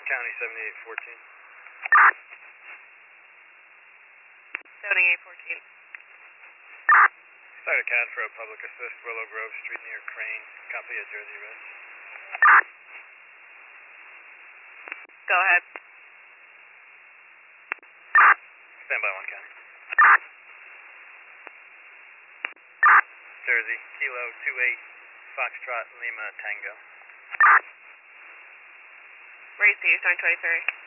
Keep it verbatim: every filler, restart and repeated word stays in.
County seventy-eight fourteen. seventy-eight fourteen. Started C A D for a public assist, Willow Grove Street near Crane. Copy at Jersey Ridge. Go ahead. Stand by one County. Jersey, Kilo two eight, Foxtrot, Lima, Tango. Race to Eastern twenty-three.